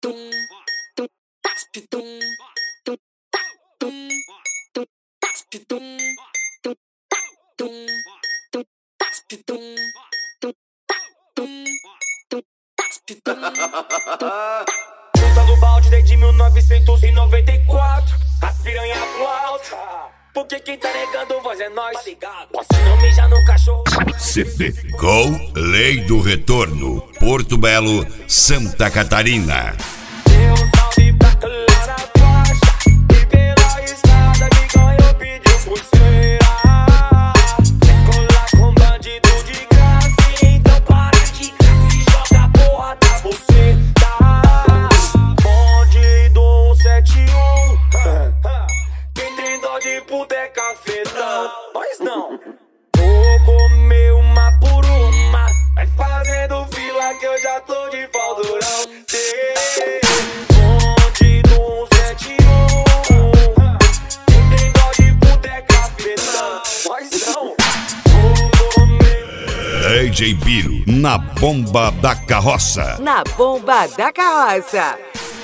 Junta do balde desde 1994. As piranha pro alto. Porque quem tá negando voz é nós. Posso não mijar no cachorro. CD Gol Lei do Retorno, Porto Belo, Santa Catarina. Deu um salve pra Clara Costa. E pela estrada que ganhou pediu pulseira. Quer colar com bandido de graça, então para de graça e joga a porra da buceta. Bonde do 171. Quem tem dó de puta é cafetão. Nós não. Vou comer uma por uma. Vai fazendo fila que eu já tô de pau durão. Bonde do 171. Quem tem dó de puta é cafetão. Nós não. Vou comer. DJ Biro, na bomba da carroça. Na bomba da carroça.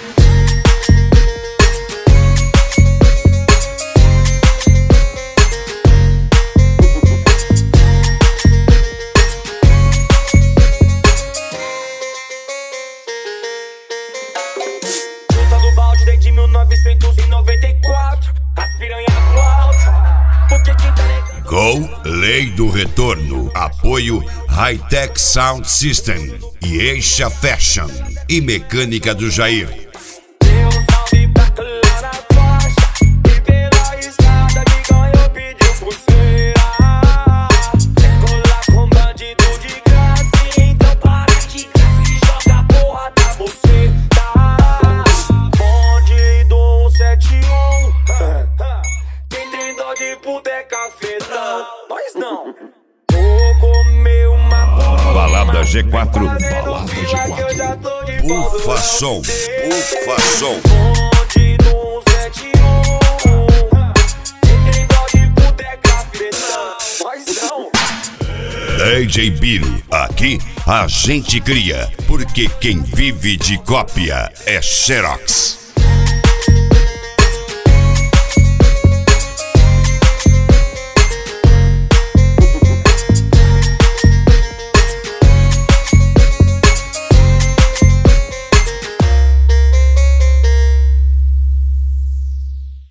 Junta do balde desde 1994. As piranha pro alto. Porque quem tá negando. Gol Lei do Retorno, apoio Hightech Sound System e Eixa Fashion e Mecânica do Jair. Deu um salve pra Clara Costa. E pela estrada que ganhou pediu pulseira. Quer colar com bandido de graça, então para de graça e joga a porra da buceta. Bonde do 171. Quem tem dó de puta é cafetão. Nós não. Vou comer uma por uma. Balada G4. Balada G4. Bufa som, bufa som. Bonde do 171. Quem tem dó de puta é cafetão. Nós não. DJ Biro, aqui a gente cria, porque quem vive de cópia é Xerox.